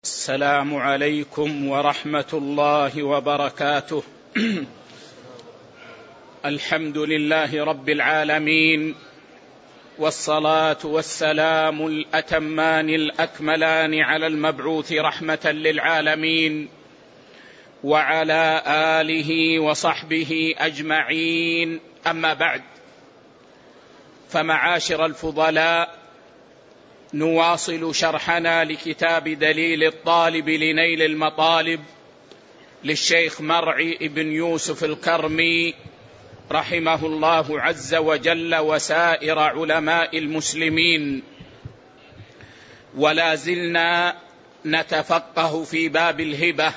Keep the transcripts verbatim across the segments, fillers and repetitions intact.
السلام عليكم ورحمة الله وبركاته. الحمد لله رب العالمين، والصلاة والسلام الأتمان الأكملان على المبعوث رحمة للعالمين وعلى آله وصحبه أجمعين، أما بعد، فمعاشر الفضلاء، نواصل شرحنا لكتاب دليل الطالب لنيل المطالب للشيخ مرعي بن يوسف الكرمي رحمه الله عز وجل وسائر علماء المسلمين، ولا زلنا نتفقه في باب الهبة.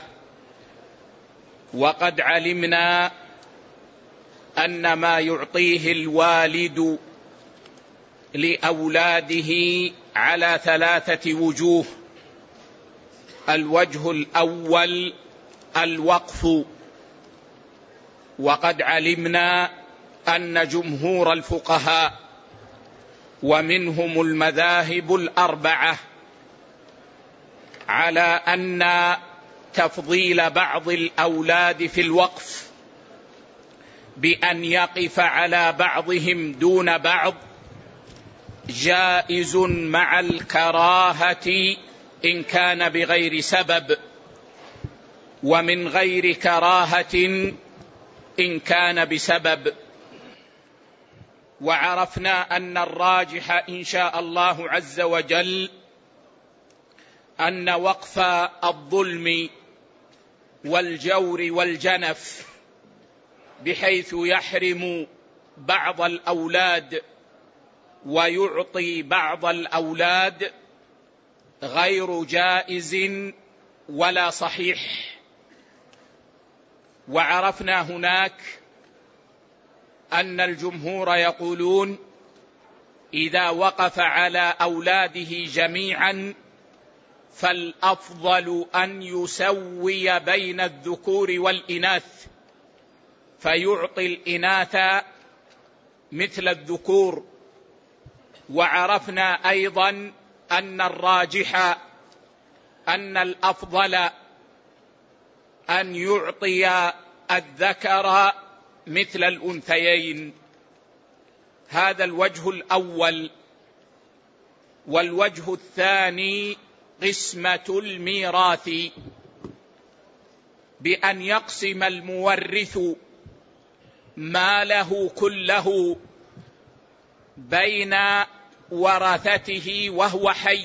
وقد علمنا أن ما يعطيه الوالد لأولاده على ثلاثة وجوه. الوجه الأول الوقف، وقد علمنا أن جمهور الفقهاء ومنهم المذاهب الأربعة على أن تفضيل بعض الأولاد في الوقف بأن يقف على بعضهم دون بعض جائز مع الكراهة إن كان بغير سبب، ومن غير كراهة إن كان بسبب. وعرفنا أن الراجح إن شاء الله عز وجل أن وقف الظلم والجور والجنف بحيث يحرم بعض الأولاد ويعطي بعض الأولاد غير جائز ولا صحيح. وعرفنا هناك أن الجمهور يقولون إذا وقف على أولاده جميعا فالأفضل أن يسوي بين الذكور والإناث، فيعطي الإناث مثل الذكور. وعرفنا أيضا أن الراجح أن الأفضل أن يعطي الذكر مثل الأنثيين. هذا الوجه الأول. والوجه الثاني قسمة الميراث، بأن يقسم المورث ماله كله بين ورثته وهو حي.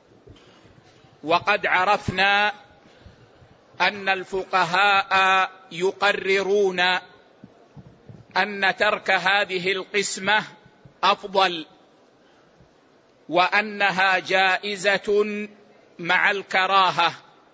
وقد عرفنا أن الفقهاء يقررون أن ترك هذه القسمة أفضل، وأنها جائزة مع الكراهة،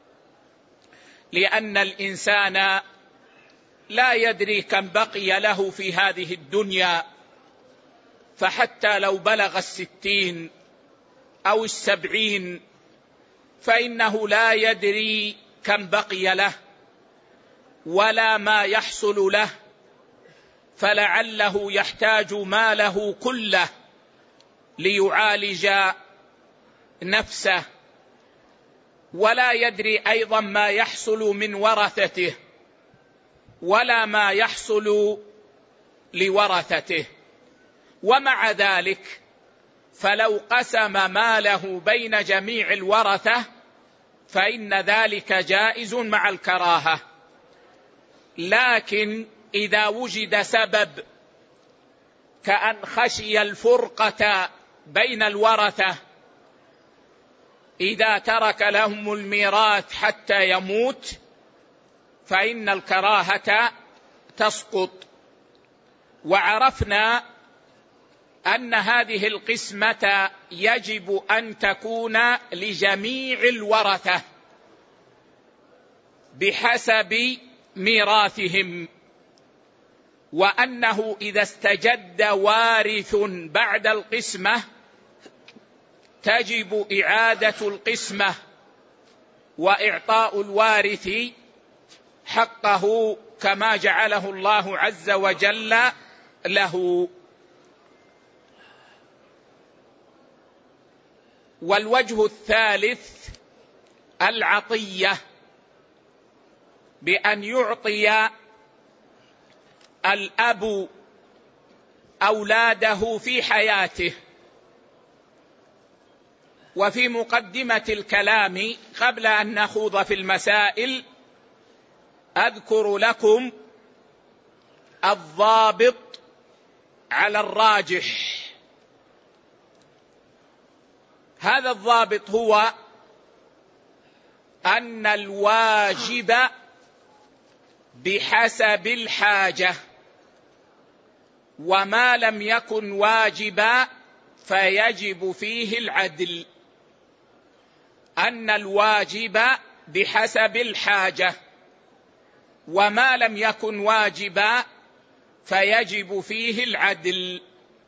لأن الإنسان لا يدري كم بقي له في هذه الدنيا، فحتى لو بلغ الستين أو السبعين فإنه لا يدري كم بقي له ولا ما يحصل له، فلعله يحتاج ماله كله ليعالج نفسه، ولا يدري أيضا ما يحصل من ورثته ولا ما يحصل لورثته. ومع ذلك فلو قسم ماله بين جميع الورثة فإن ذلك جائز مع الكراهة. لكن إذا وجد سبب كأن خشي الفرقة بين الورثة إذا ترك لهم الميراث حتى يموت فإن الكراهة تسقط. وعرفنا أن هذه القسمة يجب أن تكون لجميع الورثة بحسب ميراثهم، وأنه إذا استجد وارث بعد القسمة تجب إعادة القسمة وإعطاء الوارث حقه كما جعله الله عز وجل له. والوجه الثالث العطية بأن يعطي الأب أولاده في حياته. وفي مقدمة الكلام قبل أن نخوض في المسائل أذكر لكم الضابط على الراجح. هذا الضابط هو أن الواجب بحسب الحاجة، وما لم يكن واجبا فيجب فيه العدل. أن الواجب بحسب الحاجة، وما لم يكن واجبا فيجب فيه العدل.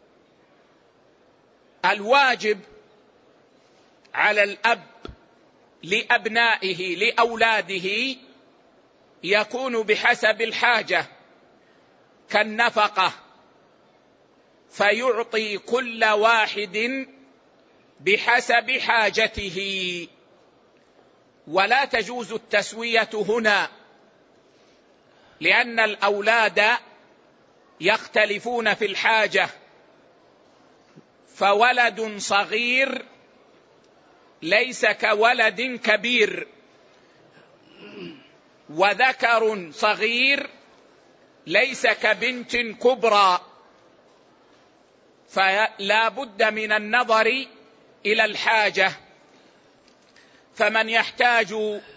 الواجب على الأب لأبنائه لأولاده يكون بحسب الحاجة كالنفقة، فيعطي كل واحد بحسب حاجته، ولا تجوز التسوية هنا، لأن الأولاد يختلفون في الحاجة، فولد صغير ليس كولد كبير، وذكر صغير ليس كبنت كبرى، فلا بد من النظر إلى الحاجة. فمن يحتاج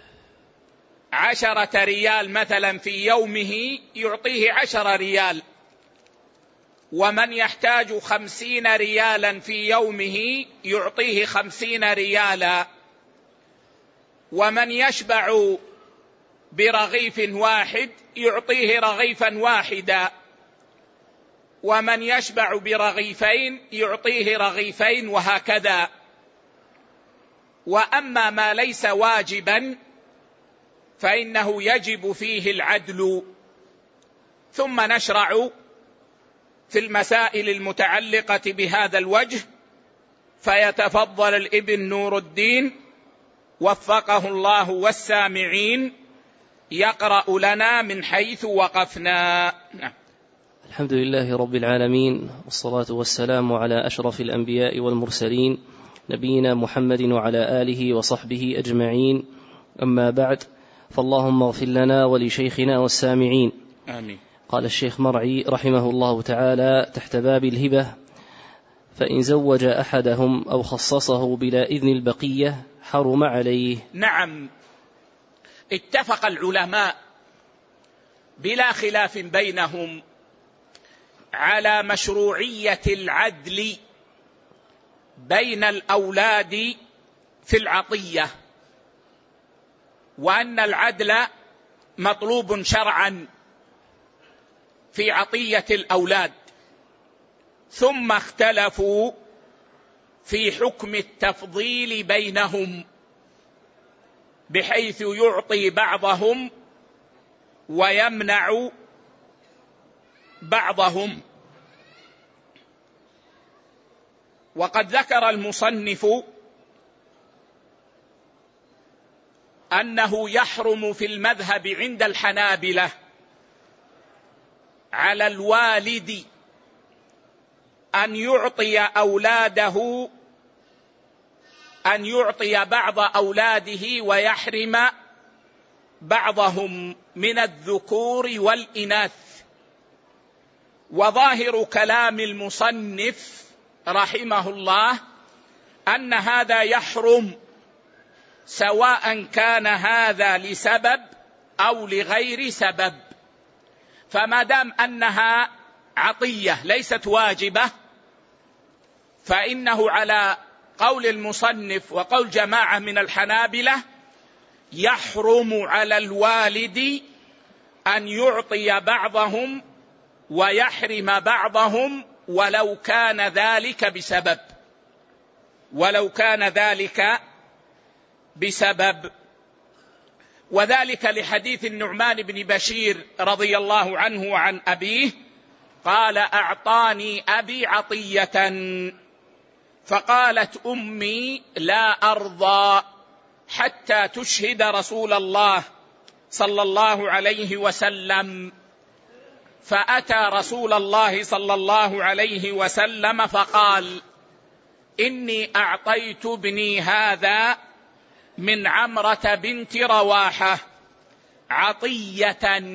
عشرة ريال مثلا في يومه يعطيه عشر ريال، ومن يحتاج خمسين ريالا في يومه يعطيه خمسين ريالا، ومن يشبع برغيف واحد يعطيه رغيفا واحدا، ومن يشبع برغيفين يعطيه رغيفين، وهكذا. وأما ما ليس واجبا فإنه يجب فيه العدل. ثم نشرع في المسائل المتعلقة بهذا الوجه، فيتفضل الابن نور الدين وفقه الله والسامعين يقرأ لنا من حيث وقفنا. نعم. الحمد لله رب العالمين، والصلاة والسلام على أشرف الأنبياء والمرسلين نبينا محمد وعلى آله وصحبه أجمعين. أما بعد، فاللهم اغفر لنا ولشيخنا والسامعين. آمين. قال الشيخ مرعي رحمه الله تعالى تحت باب الهبة: فإن زوج أحدهم أو خصصه بلا إذن البقية حرم عليه. نعم، اتفق العلماء بلا خلاف بينهم على مشروعية العدل بين الأولاد في العطية، وأن العدل مطلوب شرعا في عطية الأولاد. ثم اختلفوا في حكم التفضيل بينهم، بحيث يعطي بعضهم ويمنع بعضهم. وقد ذكر المصنف أنه يحرم في المذهب عند الحنابلة على الوالد أن يعطي أولاده أن يعطي بعض أولاده ويحرم بعضهم من الذكور والإناث. وظاهر كلام المصنف رحمه الله أن هذا يحرم، سواء كان هذا لسبب أو لغير سبب. فما دام أنها عطية ليست واجبة، فإنه على قول المصنف وقول جماعة من الحنابلة يحرم على الوالد أن يعطي بعضهم ويحرم بعضهم ولو كان ذلك بسبب ولو كان ذلك بسبب وذلك لحديث النعمان بن بشير رضي الله عنه وعن أبيه قال: أعطاني أبي عطية فقالت أمي: لا أرضى حتى حتى تشهد رسول الله صلى الله عليه وسلم. فأتى رسول الله صلى الله عليه وسلم فقال: إني أعطيت ابني هذا من عمرة بنت رواحة عطية،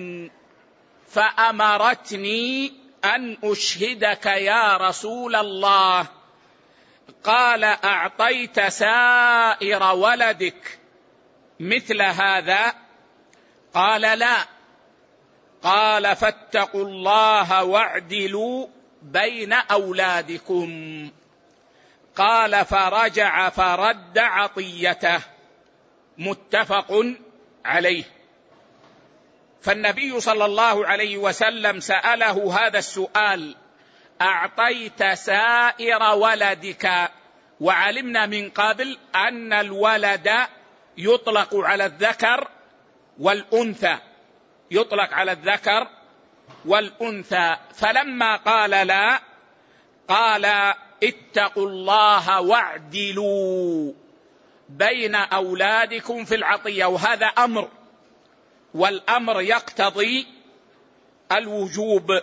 فأمرتني أن أشهدك يا رسول الله. قال: أعطيت سائر ولدك مثل هذا؟ قال: لا. قال: فاتقوا الله واعدلوا بين أولادكم. قال: فرجع فرد عطيته. متفق عليه. فالنبي صلى الله عليه وسلم سأله هذا السؤال: أعطيت سائر ولدك، وعلمنا من قبل أن الولد يطلق على الذكر والأنثى، يطلق على الذكر والأنثى. فلما قال لا، قال: اتقوا الله واعدلوا بين أولادكم في العطية. وهذا أمر، والأمر يقتضي الوجوب.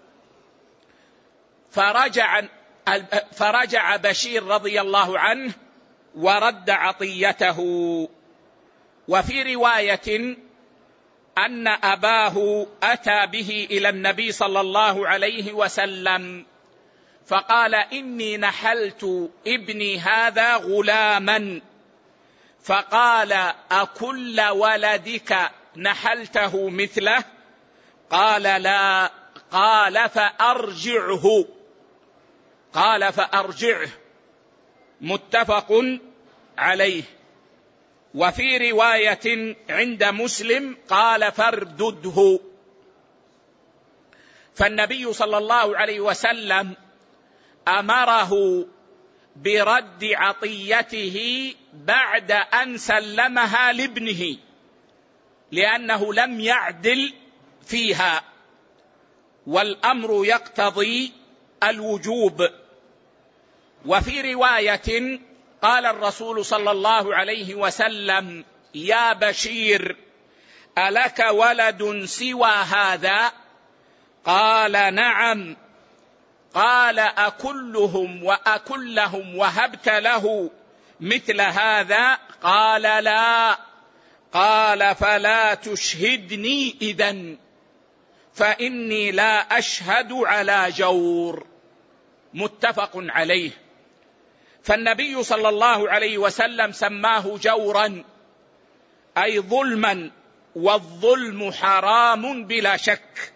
فرجع فرجع بشير رضي الله عنه ورد عطيته. وفي رواية أن أباه أتى به إلى النبي صلى الله عليه وسلم فقال: إني نحلت ابني هذا غلاما. فقال: أكل ولدك نحلته مثله؟ قال: لا. قال: فأرجعه. قال: فأرجعه. متفق عليه. وفي رواية عند مسلم قال: فاردده. فالنبي صلى الله عليه وسلم أمره برد عطيته بعد أن سلمها لابنه، لأنه لم يعدل فيها، والأمر يقتضي الوجوب. وفي رواية قال الرسول صلى الله عليه وسلم: يا بشير، ألك ولد سوى هذا؟ قال: نعم. قال: أكلهم وأكلهم وهبت له مثل هذا؟ قال: لا. قال: فلا تشهدني إذن، فإني لا أشهد على جور. متفق عليه. فالنبي صلى الله عليه وسلم سماه جورا، أي ظلما، والظلم حرام بلا شك.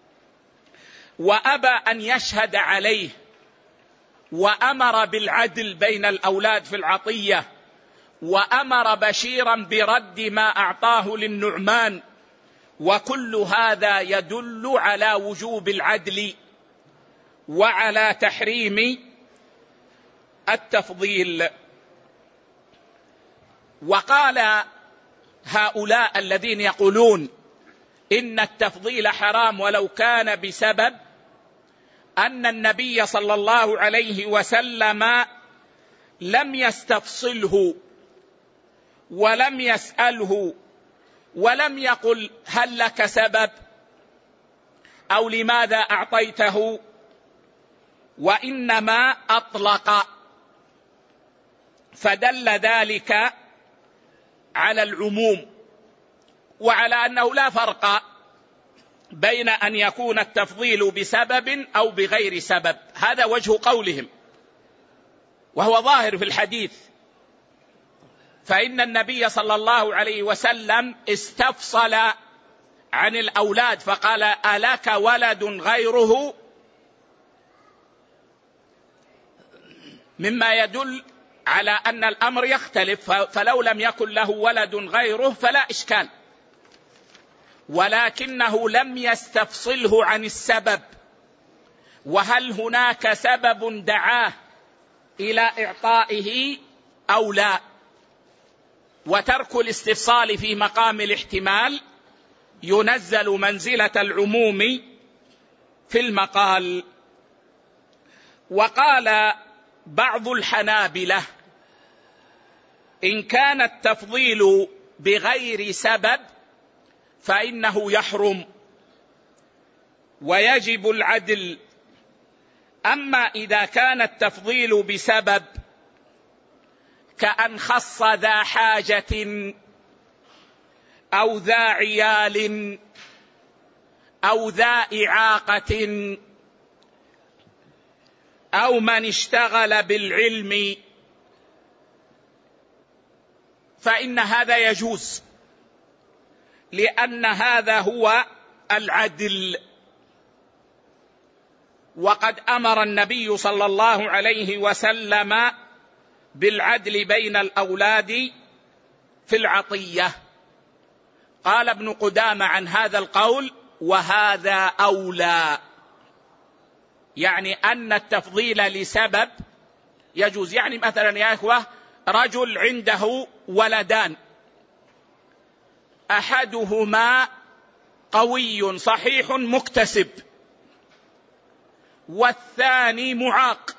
وأبى أن يشهد عليه، وأمر بالعدل بين الأولاد في العطية، وأمر بشيرا برد ما أعطاه للنعمان. وكل هذا يدل على وجوب العدل وعلى تحريم التفضيل. وقال هؤلاء الذين يقولون إن التفضيل حرام ولو كان بسبب، أن النبي صلى الله عليه وسلم لم يستفصله ولم يسأله ولم يقل: هل لك سبب أو لماذا أعطيته؟ وإنما أطلق. فدل ذلك على العموم، وعلى أنه لا فرق بين أن يكون التفضيل بسبب أو بغير سبب. هذا وجه قولهم، وهو ظاهر في الحديث. فإن النبي صلى الله عليه وسلم استفصل عن الأولاد فقال: ألك ولد غيره؟ مما يدل على أن الأمر يختلف. فلو لم يكن له ولد غيره فلا إشكال، ولكنه لم يستفصله عن السبب، وهل هناك سبب دعاه إلى إعطائه أو لا. وترك الاستفصال في مقام الاحتمال ينزل منزلة العموم في المقال. وقال بعض الحنابلة إن كان التفضيل بغير سبب فإنه يحرم ويجب العدل. أما إذا كان التفضيل بسبب كأن خص ذا حاجة أو ذا عيال أو ذا إعاقة أو من اشتغل بالعلم فإن هذا يجوز، لأن هذا هو العدل. وقد أمر النبي صلى الله عليه وسلم بالعدل بين الأولاد في العطية. قال ابن قدامة عن هذا القول: وهذا أولى، يعني أن التفضيل لسبب يجوز. يعني مثلا يا إخوة، رجل عنده ولدان، أحدهما قوي صحيح مكتسب والثاني معاق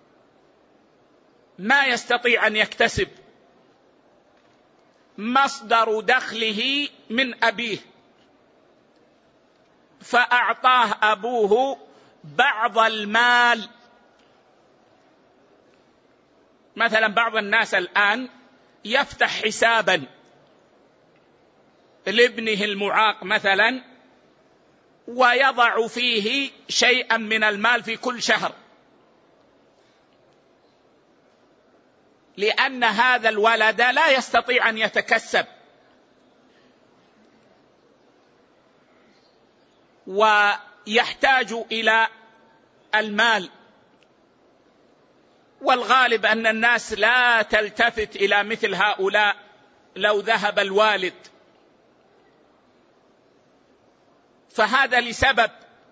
ما يستطيع أن يكتسب، مصدر دخله من أبيه، فأعطاه أبوه بعض المال. مثلا بعض الناس الآن يفتح حسابا لابنه المعاق مثلا ويضع فيه شيئا من المال في كل شهر، لأن هذا الولد لا يستطيع أن يتكسب ويحتاج إلى المال. والغالب أن الناس لا تلتفت إلى مثل هؤلاء لو ذهب الوالد، فهذا لسبب.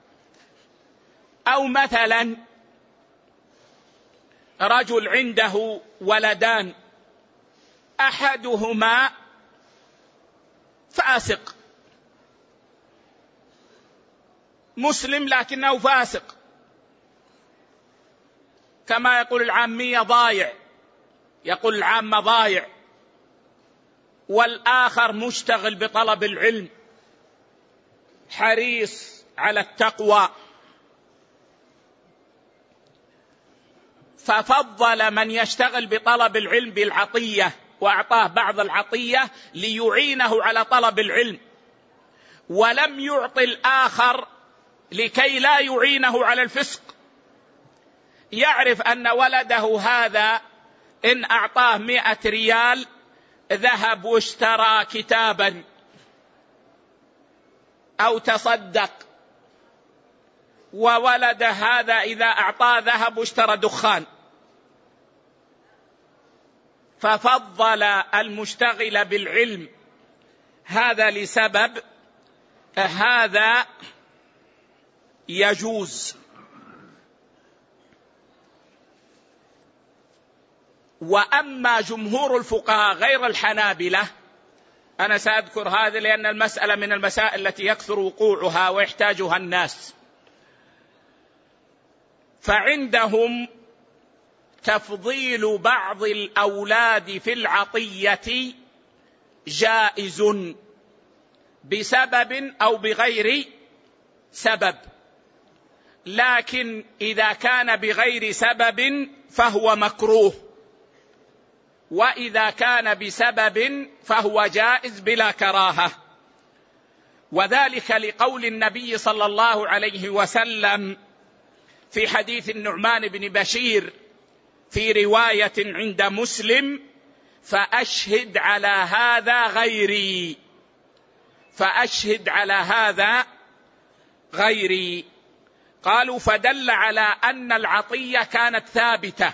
أو مثلا رجل عنده ولدان، أحدهما فاسق مسلم لكنه فاسق، كما يقول العامية ضايع، يقول العامة ضايع، والآخر مشتغل بطلب العلم حريص على التقوى. ففضل من يشتغل بطلب العلم بالعطية وأعطاه بعض العطية ليعينه على طلب العلم، ولم يعطي الآخر لكي لا يعينه على الفسق. يعرف أن ولده هذا إن أعطاه مئة ريال ذهب واشترى كتابا أو تصدق، وولد هذا إذا أعطاه ذهب واشترى دخان، ففضل المشتغل بالعلم هذا لسبب، هذا يجوز. وأما جمهور الفقهاء غير الحنابلة، أنا سأذكر هذا لأن المسألة من المسائل التي يكثر وقوعها ويحتاجها الناس، فعندهم تفضيل بعض الأولاد في العطية جائز بسبب أو بغير سبب، لكن إذا كان بغير سبب فهو مكروه، وإذا كان بسبب فهو جائز بلا كراهة. وذلك لقول النبي صلى الله عليه وسلم في حديث النعمان بن بشير في رواية عند مسلم: فأشهد على هذا غيري، فأشهد على هذا غيري. قالوا: فدل على أن العطية كانت ثابتة،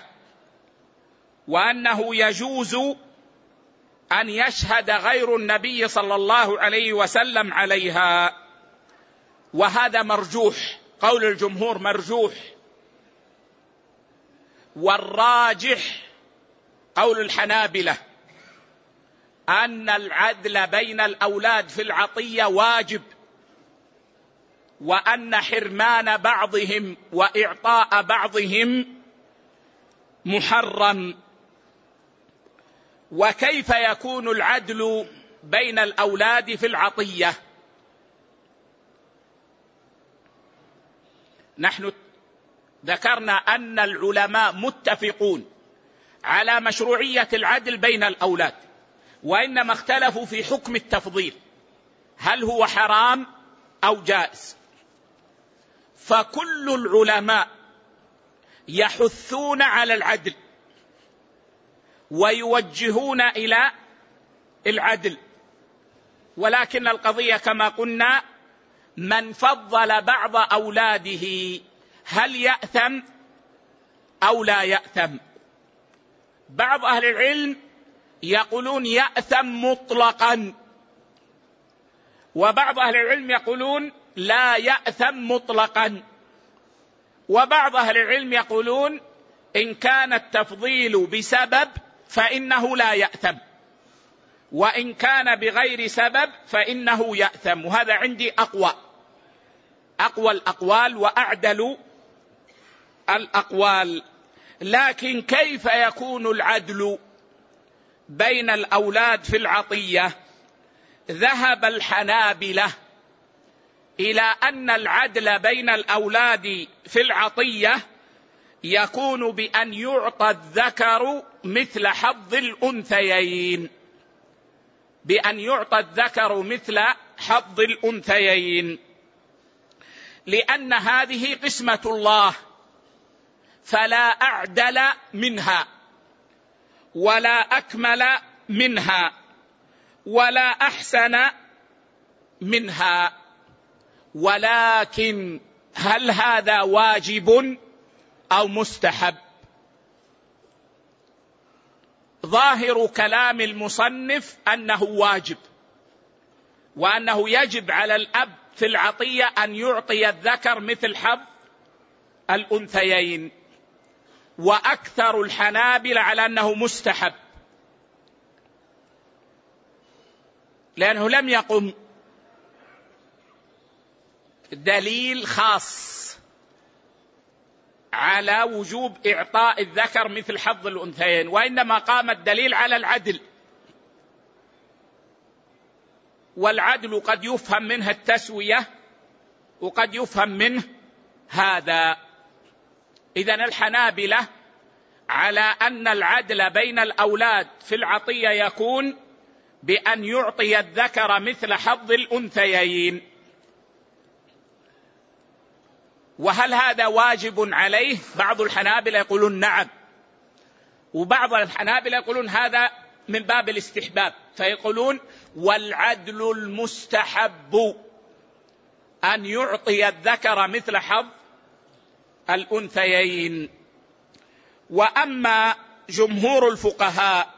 وأنه يجوز أن يشهد غير النبي صلى الله عليه وسلم عليها، وهذا مرجوح، قول الجمهور مرجوح. والراجح قول الحنابلة أن العدل بين الأولاد في العطية واجب، وأن حرمان بعضهم وإعطاء بعضهم محرم. وكيف يكون العدل بين الأولاد في العطية؟ نحن ذكرنا أن العلماء متفقون على مشروعية العدل بين الأولاد، وإنما اختلفوا في حكم التفضيل، هل هو حرام أو جائز. فكل العلماء يحثون على العدل ويوجهون إلى العدل، ولكن القضية كما قلنا من فضل بعض أولاده هل يأثم أو لا يأثم؟ بعض أهل العلم يقولون يأثم مطلقا، وبعض أهل العلم يقولون لا يأثم مطلقا، وبعض أهل العلم يقولون إن كان التفضيل بسبب فإنه لا يأثم، وإن كان بغير سبب فإنه يأثم. وهذا عندي أقوى أقوى الأقوال وأعدل الأقوال. لكن كيف يكون العدل بين الأولاد في العطية؟ ذهب الحنابلة إلى أن العدل بين الأولاد في العطية يكون بأن يعطى الذكر مثل حظ الأنثيين، بأن يعطى الذكر مثل حظ الأنثيين، لأن هذه قسمة الله فلا أعدل منها ولا أكمل منها ولا أحسن منها. ولكن هل هذا واجب أو مستحب؟ ظاهر كلام المصنف أنه واجب، وأنه يجب على الأب في العطية أن يعطي الذكر مثل حظ الأنثيين، وأكثر الحنابلة على أنه مستحب، لأنه لم يقم دليل خاص على وجوب إعطاء الذكر مثل حظ الأنثيين، وإنما قام الدليل على العدل، والعدل قد يفهم منه التسوية وقد يفهم منه هذا. إذن الحنابلة على أن العدل بين الأولاد في العطية يكون بأن يعطي الذكر مثل حظ الأنثيين. وهل هذا واجب عليه؟ بعض الحنابلة يقولون نعم، وبعض الحنابلة يقولون هذا من باب الاستحباب، فيقولون والعدل المستحب أن يعطي الذكر مثل حظ الأنثيين. وأما جمهور الفقهاء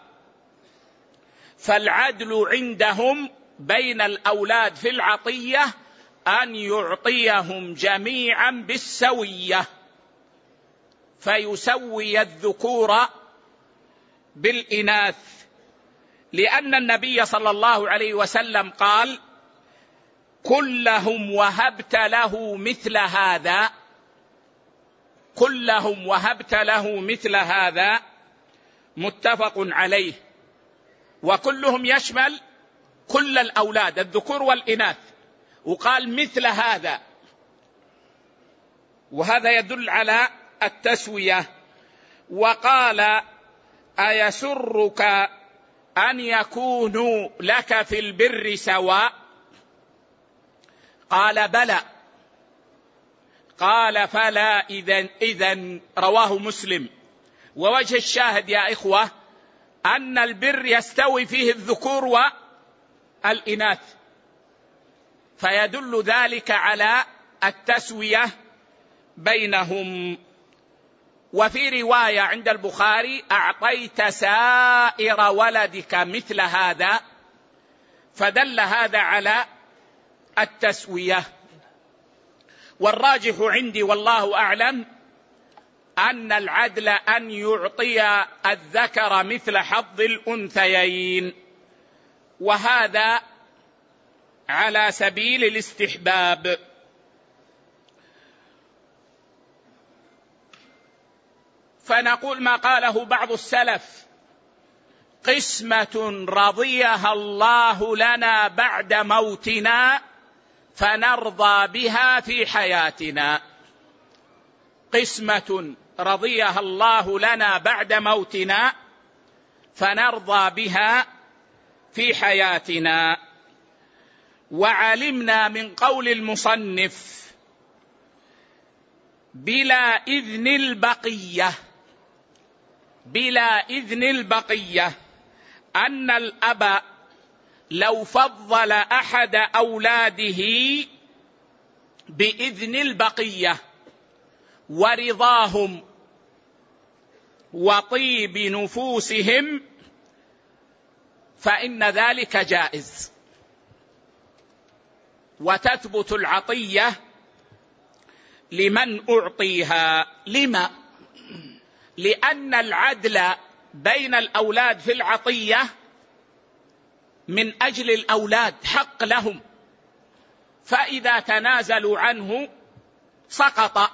فالعدل عندهم بين الأولاد في العطية أن يعطيهم جميعا بالسوية، فيسوي الذكور بالإناث، لأن النبي صلى الله عليه وسلم قال كلهم وهبت له مثل هذا، كلهم وهبت له مثل هذا، متفق عليه. وكلهم يشمل كل الأولاد الذكور والإناث، وقال مثل هذا، وهذا يدل على التسوية. وقال أيسرك أن يكونوا لك في البر سواء؟ قال بلى. قال فلا إذن, إذن رواه مسلم. ووجه الشاهد يا إخوة أن البر يستوي فيه الذكور والإناث، فيدل ذلك على التسوية بينهم. وفي رواية عند البخاري أعطيت سائر ولدك مثل هذا، فدل هذا على التسوية. والراجح عندي والله أعلم أن العدل أن يعطي الذكر مثل حظ الأنثيين، وهذا على سبيل الاستحباب. فنقول ما قاله بعض السلف قسمة رضيها الله لنا بعد موتنا فنرضى بها في حياتنا. قسمة رضيها الله لنا بعد موتنا فنرضى بها في حياتنا. وعلمنا من قول المصنف بلا إذن البقية بلا إذن البقية أن الأب لو فضل أحد أولاده بإذن البقية ورضاهم وطيب نفوسهم فإن ذلك جائز، وتثبت العطية لمن أعطيها. لما؟ لأن العدل بين الأولاد في العطية من أجل الأولاد، حق لهم، فإذا تنازلوا عنه سقط.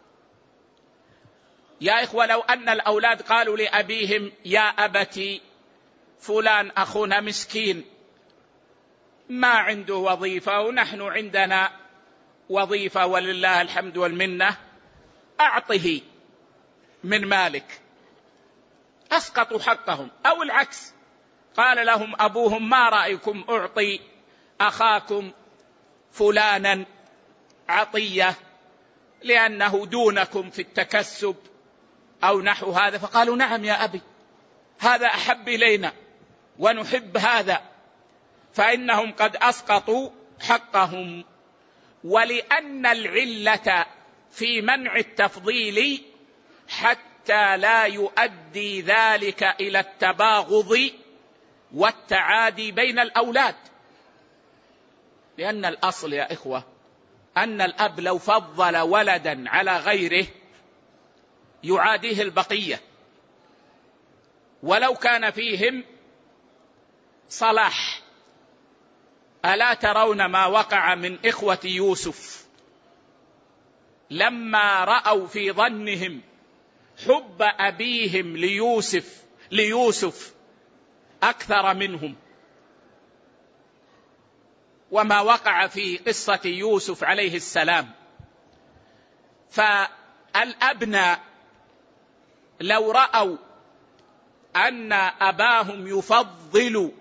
يا إخوة، لو أن الأولاد قالوا لأبيهم يا أبتي فلان أخونا مسكين ما عنده وظيفة ونحن عندنا وظيفة ولله الحمد والمنة، أعطه من مالك، أسقطوا حقهم. أو العكس، قال لهم أبوهم ما رأيكم أعطي أخاكم فلانا عطية لأنه دونكم في التكسب أو نحو هذا، فقالوا نعم يا أبي هذا أحب إلينا ونحب هذا، فإنهم قد أسقطوا حقهم. ولأن العلة في منع التفضيل حتى لا يؤدي ذلك إلى التباغض والتعادي بين الأولاد. لأن الأصل يا إخوة أن الأب لو فضل ولدا على غيره يعاديه البقية، ولو كان فيهم صلاح. ألا ترون ما وقع من إخوة يوسف لما رأوا في ظنهم حب أبيهم ليوسف ليوسف أكثر منهم، وما وقع في قصة يوسف عليه السلام. فالأبناء لو رأوا أن أباهم يفضل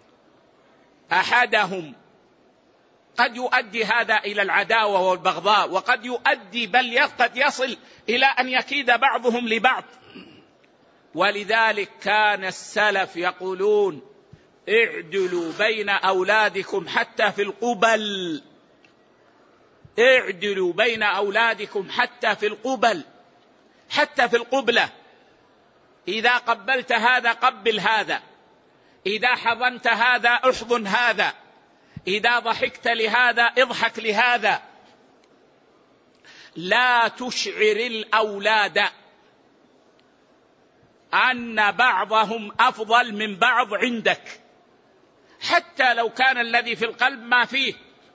أحدهم قد يؤدي هذا إلى العداوة والبغضاء، وقد يؤدي بل قد يصل إلى أن يكيد بعضهم لبعض. ولذلك كان السلف يقولون اعدلوا بين أولادكم حتى في القبل، اعدلوا بين أولادكم حتى في القبل، حتى في القبلة. إذا قبلت هذا قبل هذا، إذا حضنت هذا احضن هذا، إذا ضحكت لهذا اضحك لهذا. لا تشعر الأولاد أن بعضهم أفضل من بعض عندك، حتى لو كان الذي في القلب ما فيه،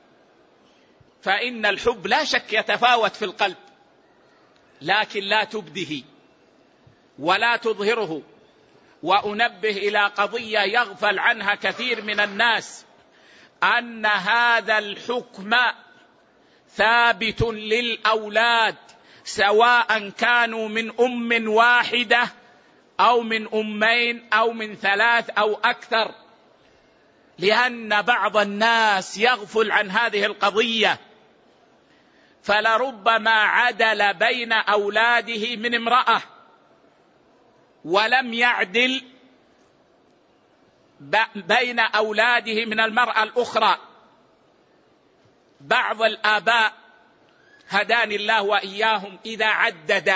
فإن الحب لا شك يتفاوت في القلب، لكن لا تبده ولا تظهره. وأنبه إلى قضية يغفل عنها كثير من الناس، أن هذا الحكم ثابت للأولاد سواء كانوا من أم واحدة أو من أمين أو من ثلاث أو أكثر، لأن بعض الناس يغفل عن هذه القضية، فلربما عدل بين أولاده من امرأة ولم يعدل بين أولاده من المرأة الأخرى. بعض الآباء هداني الله وإياهم إذا عدد،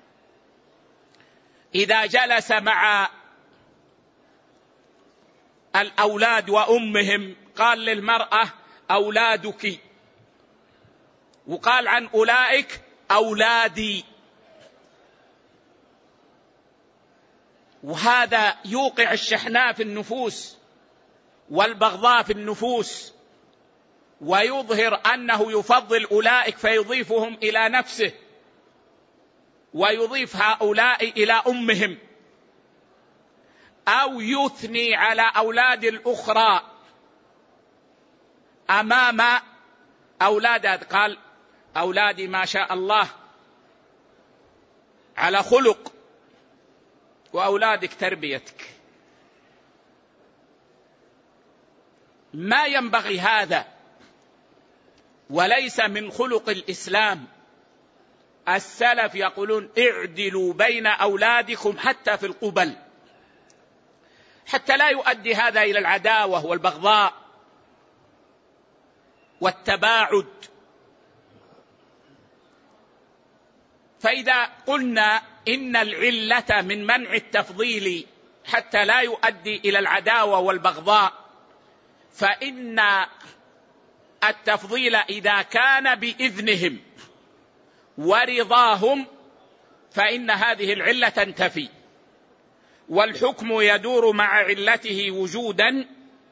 إذا جلس مع الأولاد وأمهم قال للمرأة أولادك، وقال عن أولئك أولادي، وهذا يوقع الشحناء في النفوس والبغضاء في النفوس، ويظهر أنه يفضل أولئك فيضيفهم إلى نفسه ويضيف هؤلاء إلى أمهم. أو يثني على أولاد الأخرى أمام أولادها، قال أولادي ما شاء الله على خلق وأولادك تربيتك. ما ينبغي هذا، وليس من خلق الإسلام. السلف يقولون اعدلوا بين أولادكم حتى في القبل، حتى لا يؤدي هذا إلى العداوة والبغضاء والتباعد. فإذا قلنا إن العلة من منع التفضيل حتى لا يؤدي إلى العداوة والبغضاء، فإن التفضيل إذا كان بإذنهم ورضاهم فإن هذه العلة تنتفي، والحكم يدور مع علته وجودا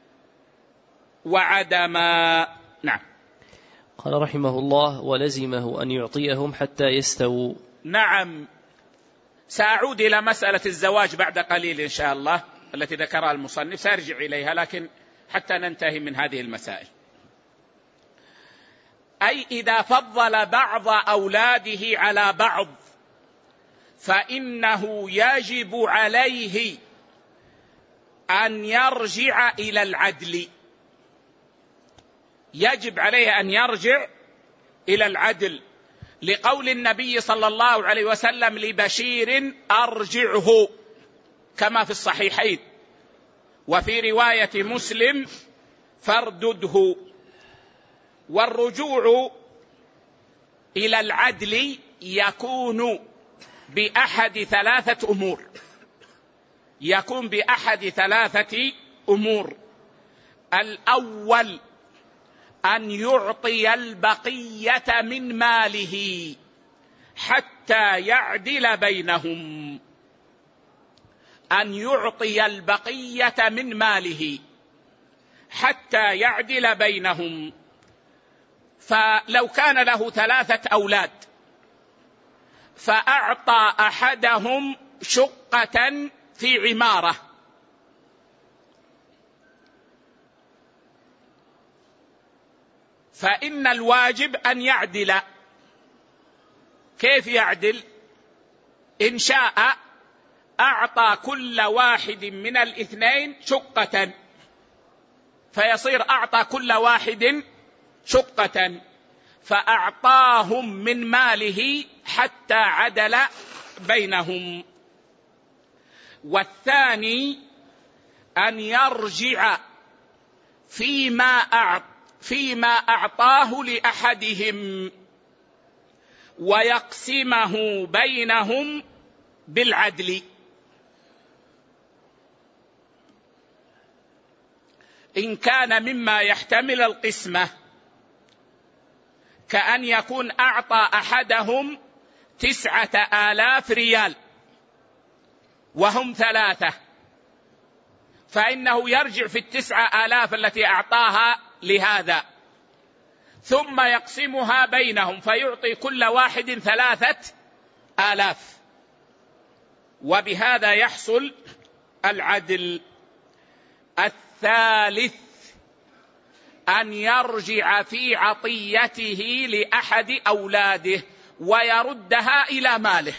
وعدما. نعم. قال رحمه الله: ولزمه أن يعطيهم حتى يستووا. نعم. سأعود إلى مسألة الزواج بعد قليل إن شاء الله التي ذكرها المصنف، سأرجع إليها، لكن حتى ننتهي من هذه المسائل. أي إذا فضل بعض أولاده على بعض فإنه يجب عليه أن يرجع إلى العدل، يجب عليه أن يرجع إلى العدل، لقول النبي صلى الله عليه وسلم لبشير: أرجعه، كما في الصحيحين، وفي رواية مسلم: فاردده. والرجوع إلى العدل يكون بأحد ثلاثة أمور، يكون بأحد ثلاثة أمور. الأول أن يعطي البقية من ماله حتى يعدل بينهم، أن يعطي البقية من ماله حتى يعدل بينهم. فلو كان له ثلاثة أولاد فأعطى أحدهم شقة في عمارة، فإن الواجب أن يعدل. كيف يعدل؟ إن شاء أعطى كل واحد من الاثنين شقة، فيصير أعطى كل واحد شقة، فأعطاهم من ماله حتى عدل بينهم. والثاني أن يرجع فيما أعطى فيما أعطاه لأحدهم ويقسمه بينهم بالعدل. إن كان مما يحتمل القسمة، كأن يكون أعطى أحدهم تسعة آلاف ريال وهم ثلاثة، فإنه يرجع في التسعة آلاف التي أعطاها لهذا ثم يقسمها بينهم فيعطي كل واحد ثلاثة آلاف، وبهذا يحصل العدل. الثالث أن يرجع في عطيته لأحد أولاده ويردها إلى ماله.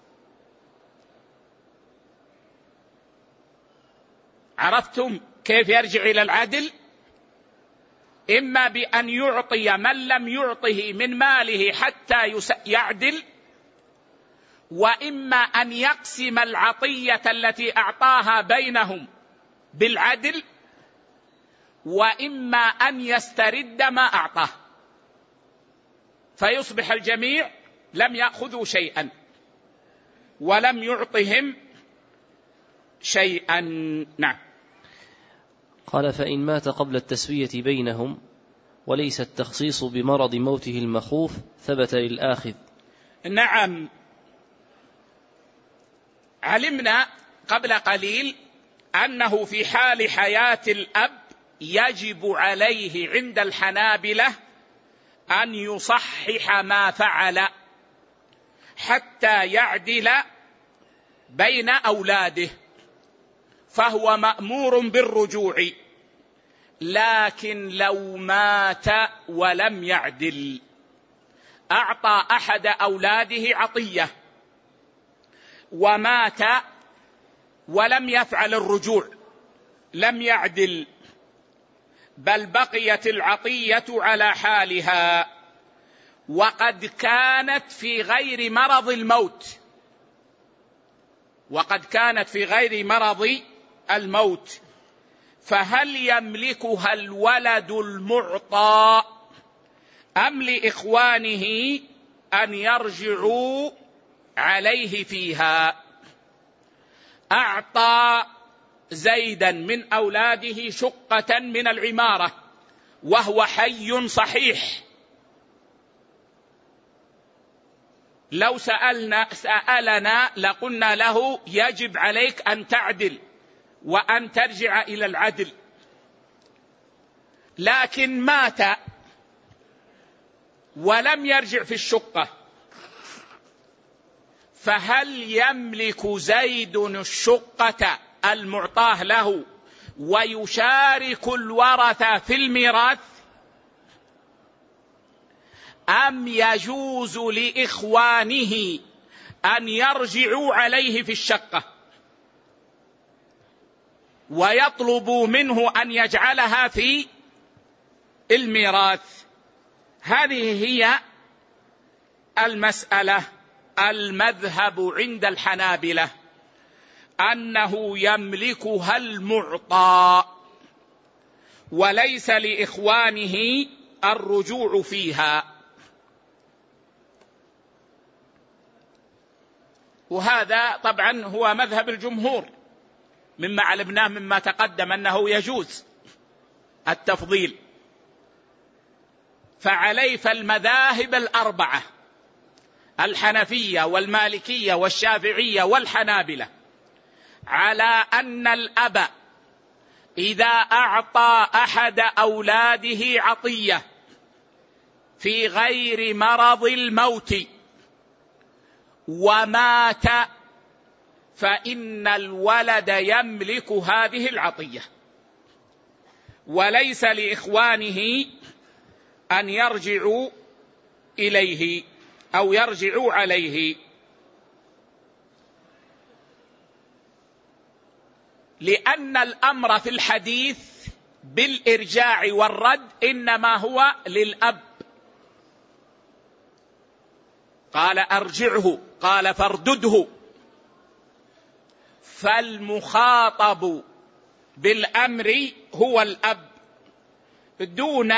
عرفتم كيف يرجع إلى العدل؟ إما بأن يعطي من لم يعطه من ماله حتى يعدل، وإما أن يقسم العطية التي أعطاها بينهم بالعدل، وإما أن يسترد ما أعطاه فيصبح الجميع لم يأخذوا شيئا ولم يعطهم شيئا. نعم. قال: فإن مات قبل التسوية بينهم وليس التخصيص بمرض موته المخوف ثبت للآخذ. نعم. علمنا قبل قليل أنه في حال حياة الأب يجب عليه عند الحنابلة أن يصحح ما فعل حتى يعدل بين أولاده، فهو مأمور بالرجوع، لكن لو مات ولم يعدل، أعطى أحد أولاده عطية ومات ولم يفعل الرجوع، لم يعدل، بل بقيت العطية على حالها، وقد كانت في غير مرض الموت، وقد كانت في غير مرض الموت، فهل يملكها الولد المعطى أم لإخوانه أن يرجعوا عليه فيها؟ أعطى زيدا من أولاده شقة من العمارة وهو حي صحيح، لو سألنا سألنا لقلنا له يجب عليك أن تعدل وأن ترجع إلى العدل، لكن مات ولم يرجع في الشقة، فهل يملك زيد الشقة المعطاه له ويشارك الورثة في الميراث، أم يجوز لإخوانه أن يرجعوا عليه في الشقة ويطلبوا منه أن يجعلها في الميراث؟ هذه هي المسألة. المذهب عند الحنابلة أنه يملكها المعطى وليس لإخوانه الرجوع فيها، وهذا طبعا هو مذهب الجمهور مما علمناه مما تقدم أنه يجوز التفضيل. فعليه فالمذاهب الأربعة الحنفية والمالكية والشافعية والحنابلة على أن الأب إذا أعطى أحد أولاده عطية في غير مرض الموت ومات فإن الولد يملك هذه العطية، وليس لإخوانه أن يرجعوا إليه أو يرجعوا عليه، لأن الأمر في الحديث بالإرجاع والرد إنما هو للأب. قال أرجعه، قال فاردده، فالمخاطب بالأمر هو الأب دون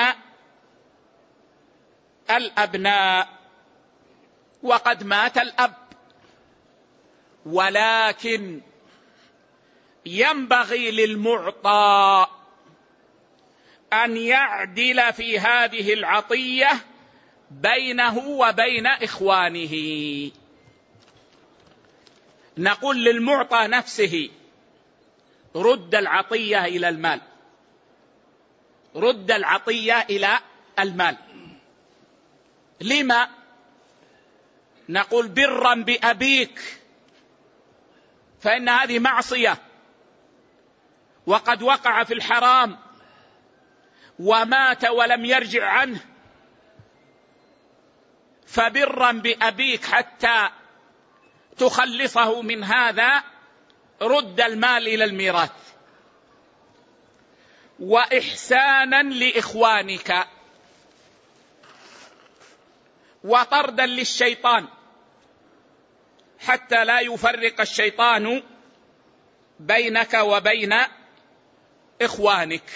الأبناء، وقد مات الأب، ولكن ينبغي للمعطى أن يعدل في هذه العطية بينه وبين إخوانه. نقول للمعطى نفسه رد العطية إلى المال، رد العطية إلى المال. لما؟ نقول برا بأبيك، فإن هذه معصية وقد وقع في الحرام ومات ولم يرجع عنه، فبرا بأبيك حتى تخلصه من هذا رد المال إلى الميراث. وإحسانا لإخوانك وطردا للشيطان حتى لا يفرق الشيطان بينك وبين إخوانك.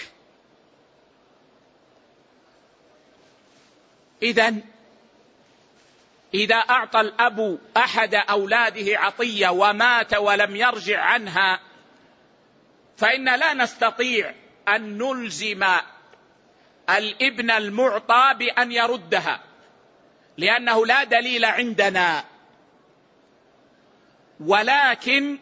إذن إذا أعطى الأب أحد أولاده عطية ومات ولم يرجع عنها، فإن لا نستطيع أن نلزم الابن المعطى بأن يردها، لأنه لا دليل عندنا، ولكن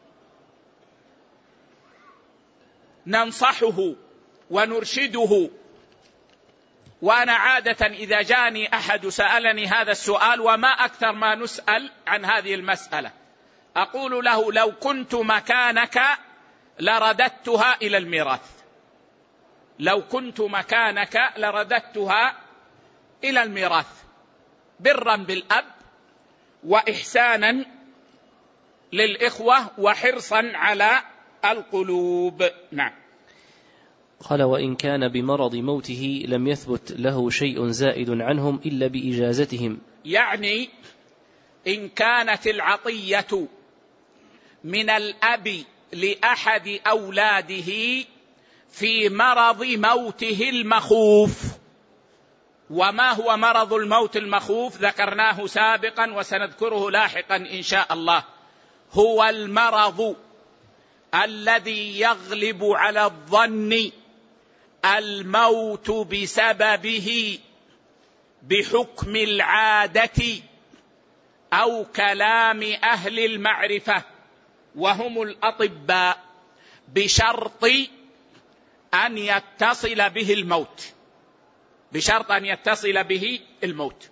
ننصحه ونرشده. وأنا عادة إذا جاني أحد سألني هذا السؤال، وما أكثر ما نسأل عن هذه المسألة، أقول له لو كنت مكانك لرددتها إلى الميراث، لو كنت مكانك لرددتها إلى الميراث برا بالأب وإحسانا للإخوة وحرصا على القلوب. نعم. قال: وإن كان بمرض موته لم يثبت له شيء زائد عنهم إلا بإجازتهم. يعني إن كانت العطية من الأب لأحد أولاده في مرض موته المخوف، وما هو مرض الموت المخوف ذكرناه سابقا وسنذكره لاحقا إن شاء الله، هو المرض الذي يغلب على الظن الموت بسببه بحكم العادة أو كلام أهل المعرفة وهم الأطباء، بشرط أن يتصل به الموت، بشرط أن يتصل به الموت.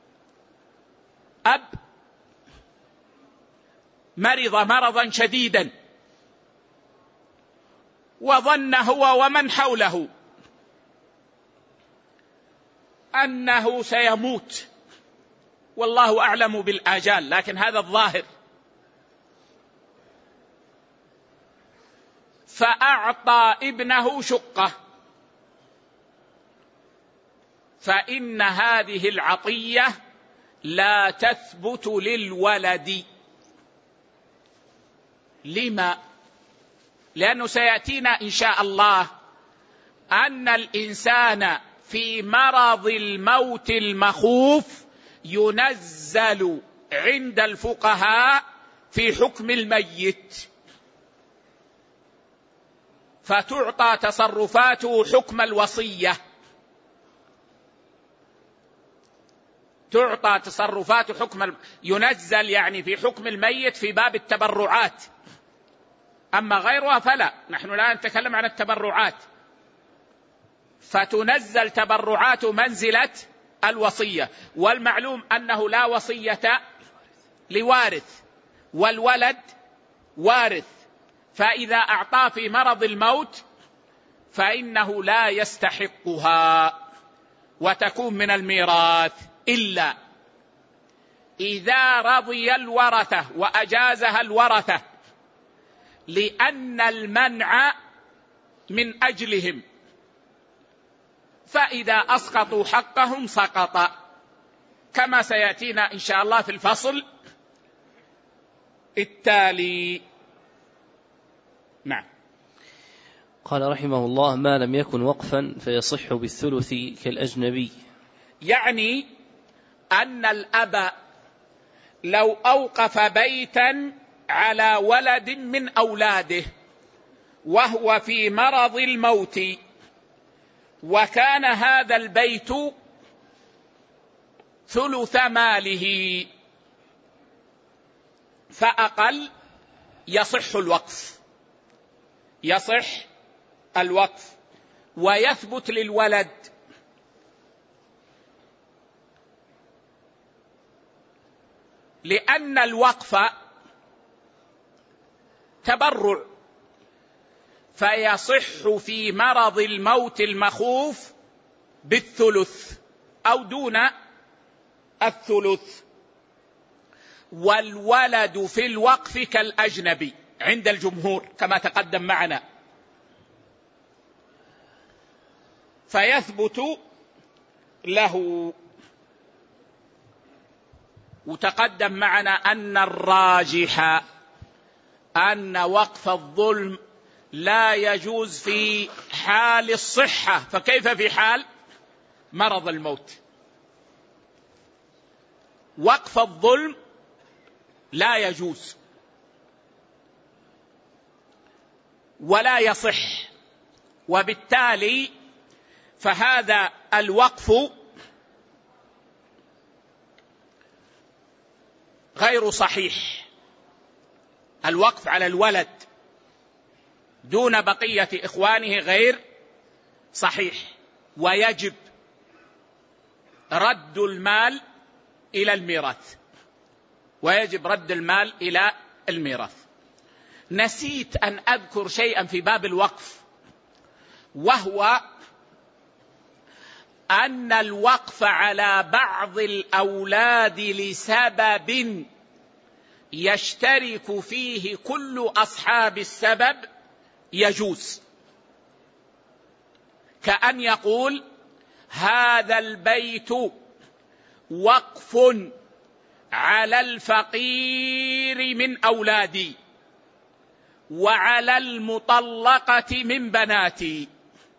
أب مرض مرضا شديدا وظن هو ومن حوله أنه سيموت، والله أعلم بالآجال، لكن هذا الظاهر، فأعطى ابنه شقة، فإن هذه العطية لا تثبت للولد. لما؟ لأنه سيأتينا إن شاء الله أن الإنسان في مرض الموت المخوف ينزل عند الفقهاء في حكم الميت، فتعطى تصرفاته حكم الوصية، تعطى تصرفاته حكم الم... ينزل يعني في حكم الميت في باب التبرعات، أما غيرها فلا، نحن لا نتكلم عن التبرعات، فتنزل تبرعات منزلة الوصية. والمعلوم أنه لا وصية لوارث، والولد وارث، فإذا أعطى في مرض الموت فإنه لا يستحقها وتكون من الميراث، إلا إذا رضي الورثة وأجازها الورثة، لأن المنع من أجلهم، فإذا أسقطوا حقهم سقط، كما سيأتينا إن شاء الله في الفصل التالي. نعم. قال رحمه الله: ما لم يكن وقفا فيصح بالثلث كالأجنبي. يعني أن الأب لو أوقف بيتا على ولد من أولاده وهو في مرض الموت، وكان هذا البيت ثلث ماله فأقل، يصح الوقف، يصح الوقف ويثبت للولد، لأن الوقف تبرع، فيصح في مرض الموت المخوف بالثلث أو دون الثلث. والولد في الوقف كالأجنبي عند الجمهور كما تقدم معنا، فيثبت له. وتقدم معنا أن الراجح أن وقف الظلم لا يجوز في حال الصحة، فكيف في حال مرض الموت؟ وقف الظلم لا يجوز ولا يصح، وبالتالي فهذا الوقف غير صحيح. الوقف على الولد دون بقية إخوانه غير صحيح، ويجب رد المال إلى الميراث، ويجب رد المال إلى الميراث. نسيت أن أذكر شيئا في باب الوقف، وهو أن الوقف على بعض الأولاد لسبب يشترك فيه كل أصحاب السبب يجوز، كأن يقول هذا البيت وقف على الفقير من أولادي وعلى المطلقة من بناتي.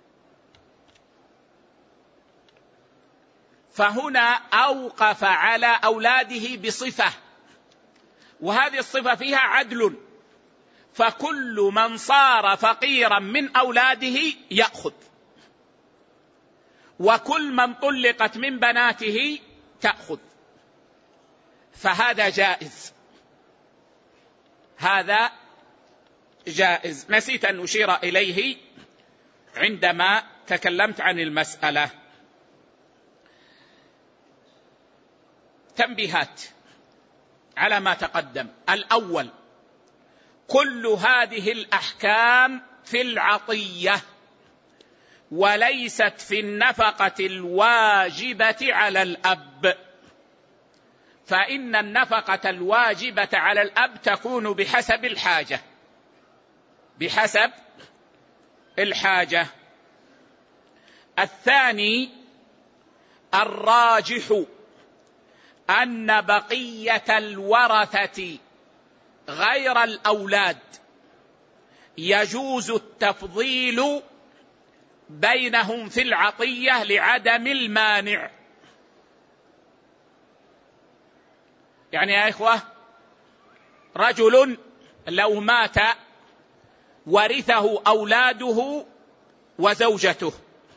فهنا أوقف على أولاده بصفة، وهذه الصفة فيها عدل، فكل من صار فقيرا من أولاده يأخذ، وكل من طلقت من بناته تأخذ، فهذا جائز، هذا جائز. نسيت أن أشير إليه عندما تكلمت عن المسألة. تنبيهات على ما تقدم. الأول، كل هذه الأحكام في العطية وليست في النفقة الواجبة على الأب، فإن النفقة الواجبة على الأب تكون بحسب الحاجة، بحسب الحاجة. الثاني، الراجح أن بقية الورثة غير الأولاد يجوز التفضيل بينهم في العطية لعدم المانع. يعني يا إخوة، رجل لو مات ورثه أولاده وزوجته،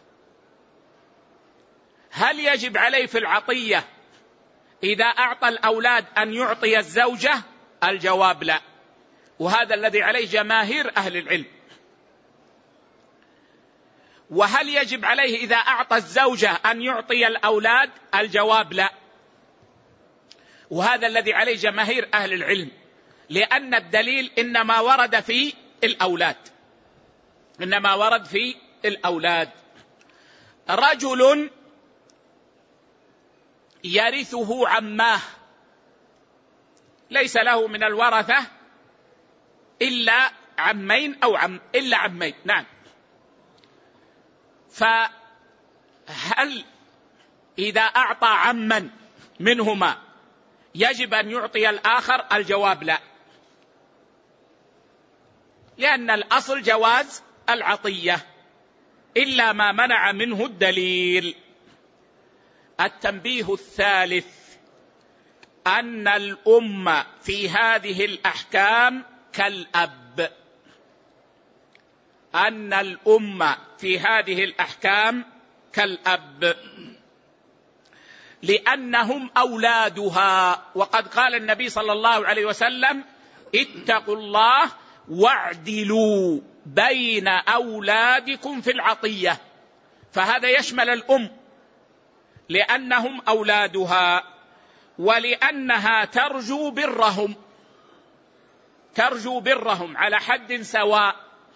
هل يجب عليه في العطية إذا أعطى الأولاد أن يعطي الزوجة؟ الجواب لا، وهذا الذي عليه جماهير أهل العلم. وهل يجب عليه إذا أعطى الزوجة أن يعطي الأولاد؟ الجواب لا، وهذا الذي عليه جماهير أهل العلم، لأن الدليل إنما ورد في الأولاد، إنما ورد في الأولاد. رجل يرثه عماه، ليس له من الورثة إلا عمين أو عم إلا عمين، نعم. فهل إذا أعطى عما منهما يجب أن يعطي الآخر؟ الجواب لا، لأن الأصل جواز العطية إلا ما منع منه الدليل. التنبيه الثالث، أن الأم في هذه الأحكام كالأب، أن الأم في هذه الأحكام كالأب، لأنهم أولادها، وقد قال النبي صلى الله عليه وسلم: اتقوا الله واعدلوا بين أولادكم في العطية، فهذا يشمل الأم لأنهم أولادها، ولأنها ترجو برهم، ترجو برهم على حد سواء،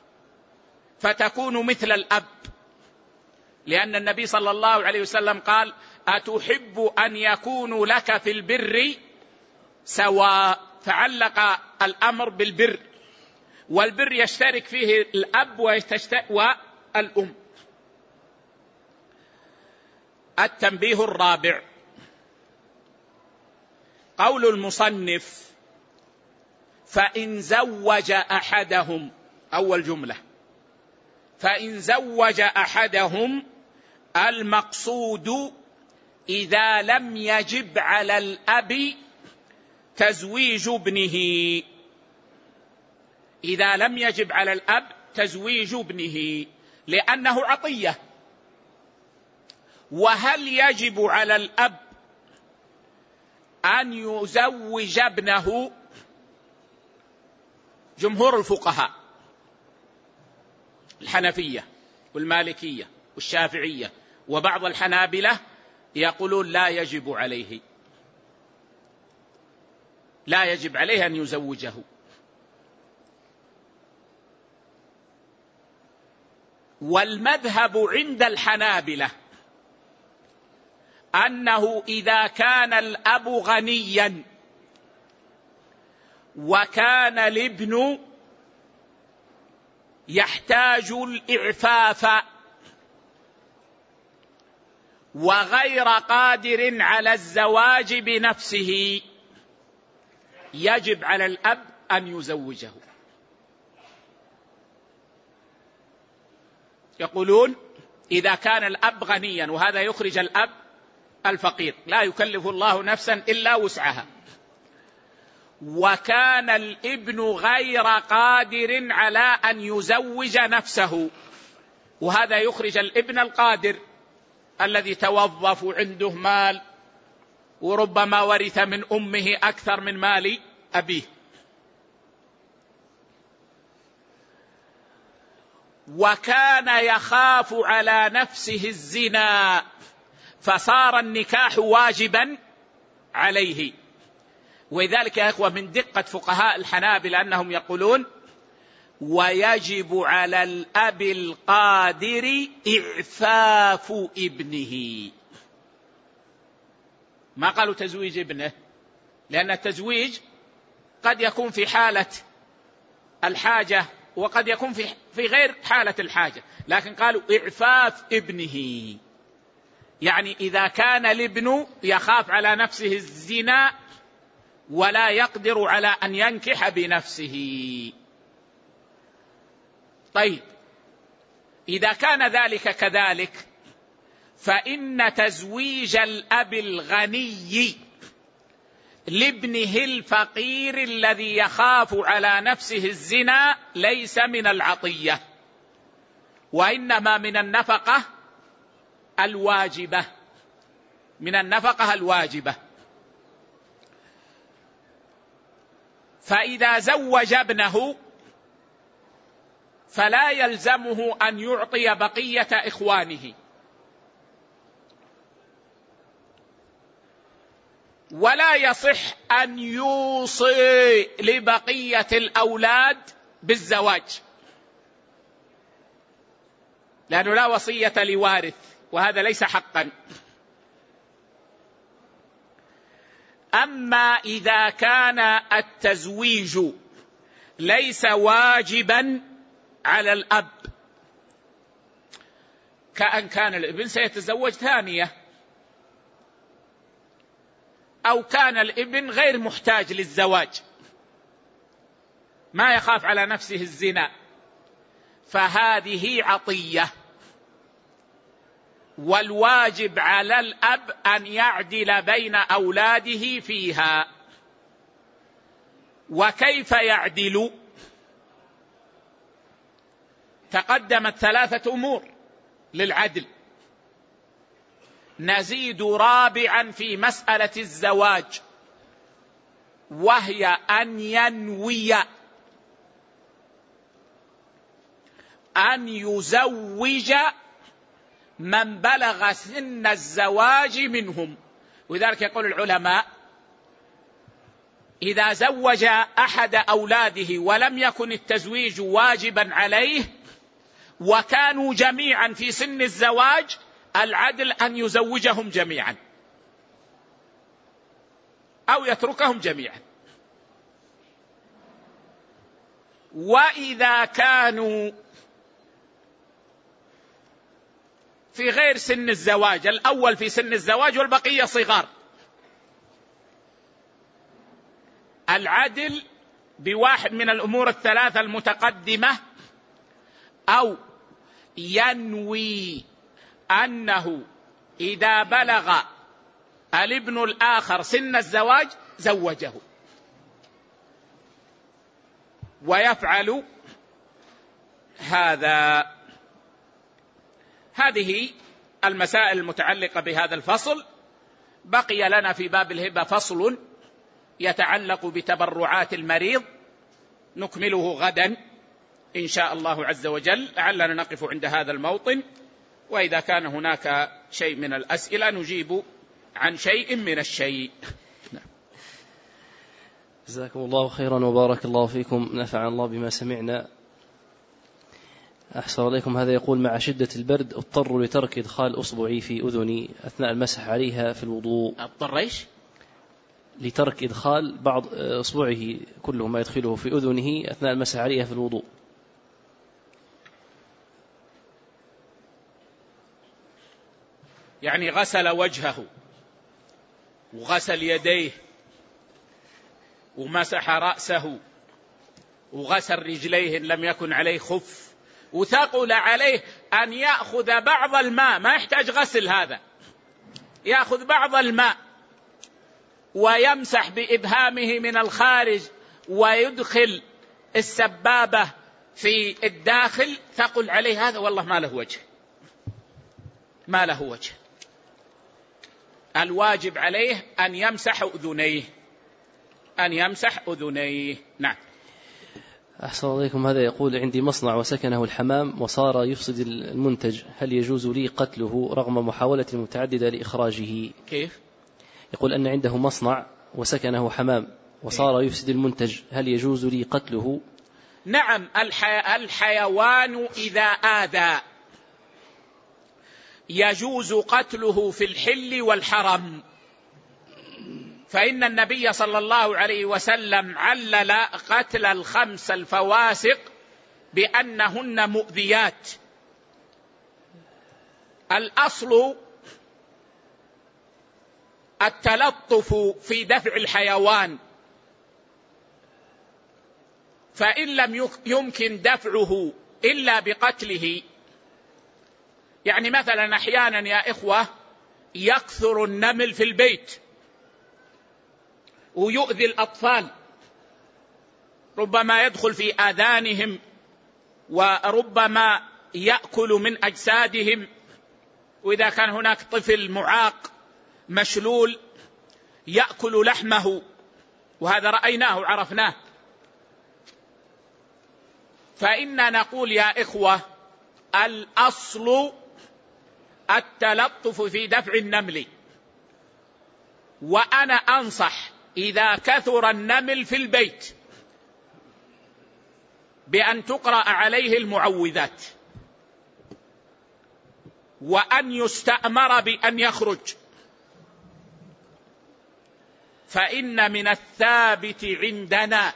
فتكون مثل الأب، لأن النبي صلى الله عليه وسلم قال: أتحب أن يكونوا لك في البر سواء، فعلق الأمر بالبر، والبر يشترك فيه الأب والأم. التنبيه الرابع، قول المصنف: فإن زوج أحدهم، أول جملة، فإن زوج أحدهم، المقصود إذا لم يجب على الأب تزويج ابنه، إذا لم يجب على الأب تزويج ابنه لأنه عطية. وهل يجب على الأب أن يزوج ابنه؟ جمهور الفقهاء الحنفية والمالكية والشافعية وبعض الحنابلة يقولون لا يجب عليه، لا يجب عليه أن يزوجه، والمذهب عند الحنابلة أنه إذا كان الأب غنيا وكان الابن يحتاج الإعفاف وغير قادر على الزواج بنفسه، يجب على الأب أن يزوجه. يقولون إذا كان الأب غنيا، وهذا يخرج الأب الفقير، لا يكلف الله نفسا إلا وسعها، وكان الابن غير قادر على أن يزوج نفسه، وهذا يخرج الابن القادر الذي توظف عنده مال وربما ورث من أمه أكثر من مال أبيه، وكان يخاف على نفسه الزنا فصار النكاح واجبا عليه. ولذلك يا إخوة من دقة فقهاء الحنابلة أنهم يقولون ويجب على الأب القادر إعفاف ابنه، ما قالوا تزويج ابنه، لأن التزويج قد يكون في حالة الحاجة وقد يكون في في غير حالة الحاجة، لكن قالوا إعفاف ابنه، يعني إذا كان الابن يخاف على نفسه الزنا ولا يقدر على أن ينكح بنفسه. طيب إذا كان ذلك كذلك، فإن تزويج الأب الغني لابنه الفقير الذي يخاف على نفسه الزنا ليس من العطية، وإنما من النفقة الواجبة، من النفقة الواجبة. فإذا زوج ابنه فلا يلزمه أن يعطي بقية إخوانه، ولا يصح أن يوصي لبقية الأولاد بالزواج، لأنه لا وصية لوارث، وهذا ليس حقا. أما إذا كان التزويج ليس واجبا على الأب، كأن كان الابن سيتزوج ثانية، أو كان الابن غير محتاج للزواج ما يخاف على نفسه الزنا، فهذه عطية، والواجب على الأب أن يعدل بين أولاده فيها. وكيف يعدل؟ تقدمت ثلاثة أمور للعدل، نزيد رابعا في مسألة الزواج، وهي أن ينوي أن يزوج من بلغ سن الزواج منهم. ولذلك يقول العلماء إذا زوج أحد أولاده ولم يكن التزويج واجبا عليه وكانوا جميعا في سن الزواج، العدل أن يزوجهم جميعا أو يتركهم جميعا. وإذا كانوا في غير سن الزواج، الأول في سن الزواج والبقية صغار، العدل بواحد من الأمور الثلاثة المتقدمة، أو ينوي أنه إذا بلغ الابن الآخر سن الزواج زوجه، ويفعل هذا. هذه المسائل المتعلقة بهذا الفصل. بقي لنا في باب الهبة فصل يتعلق بتبرعات المريض، نكمله غدا إن شاء الله عز وجل، لعلنا نقف عند هذا الموطن، وإذا كان هناك شيء من الأسئلة نجيب عن شيء من الشيء. جزاكم الله خيرا وبارك الله فيكم، نفع الله بما سمعنا. أحسن عليكم. هذا يقول: مع شدة البرد اضطر لترك إدخال أصبعي في أذني أثناء المسح عليها في الوضوء. اضطر ايش؟ لترك إدخال بعض أصبعه كله ما يدخله في أذنه أثناء المسح عليها في الوضوء. يعني غسل وجهه وغسل يديه ومسح رأسه وغسل رجليه إن لم يكن عليه خف، وثقل عليه أن يأخذ بعض الماء، ما يحتاج غسل، هذا يأخذ بعض الماء ويمسح بإبهامه من الخارج ويدخل السبابة في الداخل، ثقل عليه هذا، والله ما له وجه، ما له وجه. الواجب عليه أن يمسح أذنيه، أن يمسح أذنيه. نعم. أحسن عليكم. هذا يقول: عندي مصنع وسكنه الحمام وصار يفسد المنتج، هل يجوز لي قتله رغم محاولة متعددة لإخراجه؟ كيف؟ يقول أن عنده مصنع وسكنه حمام وصار يفسد المنتج، هل يجوز لي قتله؟ نعم. الحي... الحيوان إذا آذى يجوز قتله في الحل والحرم، فإن النبي صلى الله عليه وسلم علل قتل الخمس الفواسق بأنهن مؤذيات. الأصل التلطف في دفع الحيوان، فإن لم يمكن دفعه إلا بقتله، يعني مثلا أحيانا يا إخوة يكثر النمل في البيت ويؤذي الأطفال، ربما يدخل في آذانهم وربما يأكل من أجسادهم، وإذا كان هناك طفل معاق مشلول يأكل لحمه، وهذا رأيناه عرفناه. فإن نقول يا إخوة الأصل التلطف في دفع النمل، وأنا أنصح إذا كثر النمل في البيت بأن تقرأ عليه المعوذات، وأن يستأمر بأن يخرج، فإن من الثابت عندنا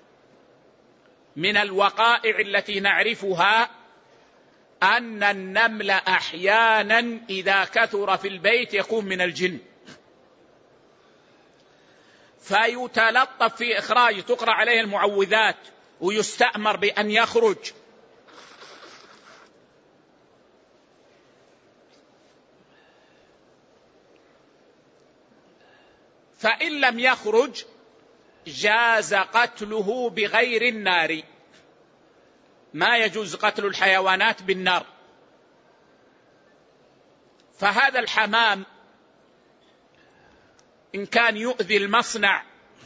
من الوقائع التي نعرفها أن النمل أحيانا إذا كثر في البيت يكون من الجن، فيتلطف في إخراجه، تقرأ عليه المعوذات ويستأمر بأن يخرج. فإن لم يخرج جاز قتله بغير النار، ما يجوز قتل الحيوانات بالنار. فهذا الحمام إن كان يؤذي المصنع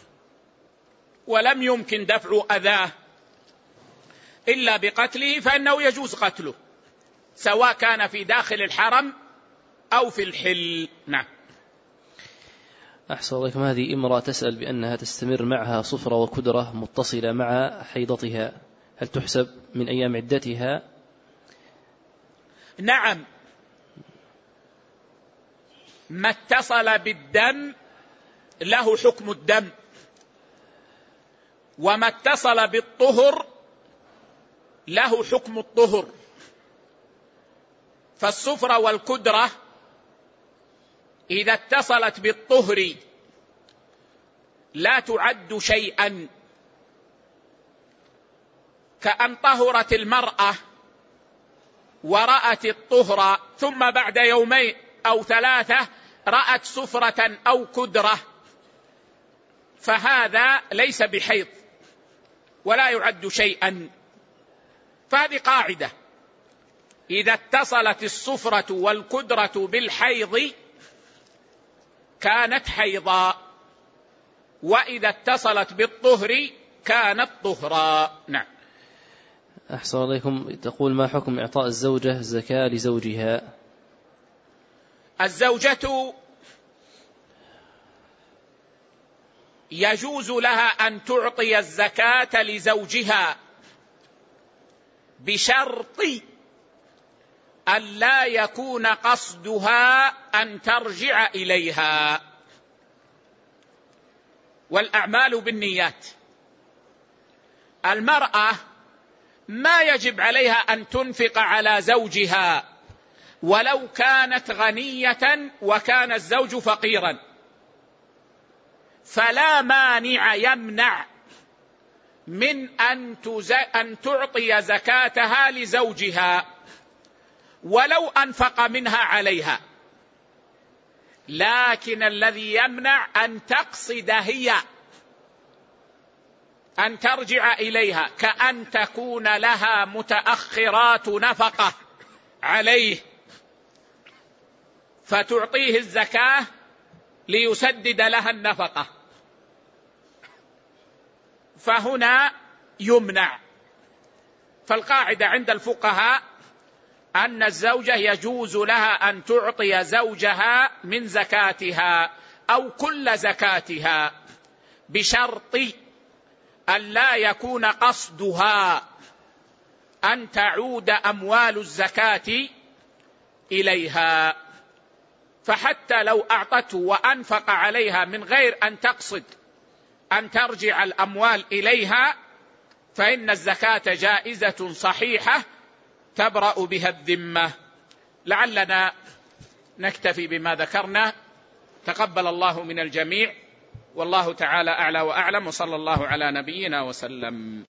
ولم يمكن دفع أذاه إلا بقتله فإنه يجوز قتله، سواء كان في داخل الحرم أو في الحل. نعم. أحسن عليكم. هذه امرأة تسأل بأنها تستمر معها صفرة وكدرة متصلة مع حيضتها، هل تحسب من أيام عدتها؟ نعم، ما اتصل بالدم له حكم الدم، وما اتصل بالطهر له حكم الطهر. فالصفرة والكدرة إذا اتصلت بالطهر لا تعد شيئا، كأن طهرت المرأة ورأت الطهر ثم بعد يومين أو ثلاثة رأت صفرة أو كدرة، فهذا ليس بحيض ولا يعد شيئا. فهذه قاعدة: إذا اتصلت الصفرة والكدرة بالحيض كانت حيضا، وإذا اتصلت بالطهر كانت طهرا. نعم. أحسن عليكم. تقول: ما حكم إعطاء الزوجة زكاة لزوجها؟ الزوجة يجوز لها أن تعطي الزكاة لزوجها بشرط ألا يكون قصدها أن ترجع إليها. والأعمال بالنيات. المرأة ما يجب عليها أن تنفق على زوجها ولو كانت غنية وكان الزوج فقيرا، فلا مانع يمنع من أن تعطي زكاتها لزوجها ولو أنفق منها عليها، لكن الذي يمنع أن تقصد هي أن ترجع إليها، كأن تكون لها متأخرات نفقة عليه فتعطيه الزكاة ليسدد لها النفقة، فهنا يمنع. فالقاعدة عند الفقهاء أن الزوجة يجوز لها أن تعطي زوجها من زكاتها أو كل زكاتها بشرط أن لا يكون قصدها أن تعود أموال الزكاة إليها. فحتى لو أعطته وأنفق عليها من غير أن تقصد أن ترجع الأموال إليها، فإن الزكاة جائزة صحيحة تبرأ بها الذمة. لعلنا نكتفي بما ذكرنا. تقبل الله من الجميع، والله تعالى أعلى وأعلم، وصلى الله على نبينا وسلم.